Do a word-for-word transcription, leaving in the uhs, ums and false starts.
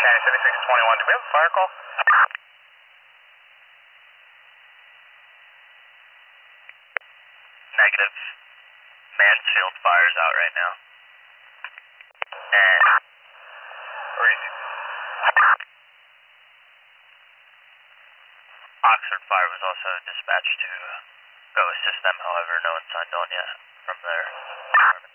seventy-six twenty-one, do we have a fire call? Negative. Mansfield fire's out right now. And... Where is it? Oxford Fire was also dispatched to go assist them, however, no one signed on yet from their department.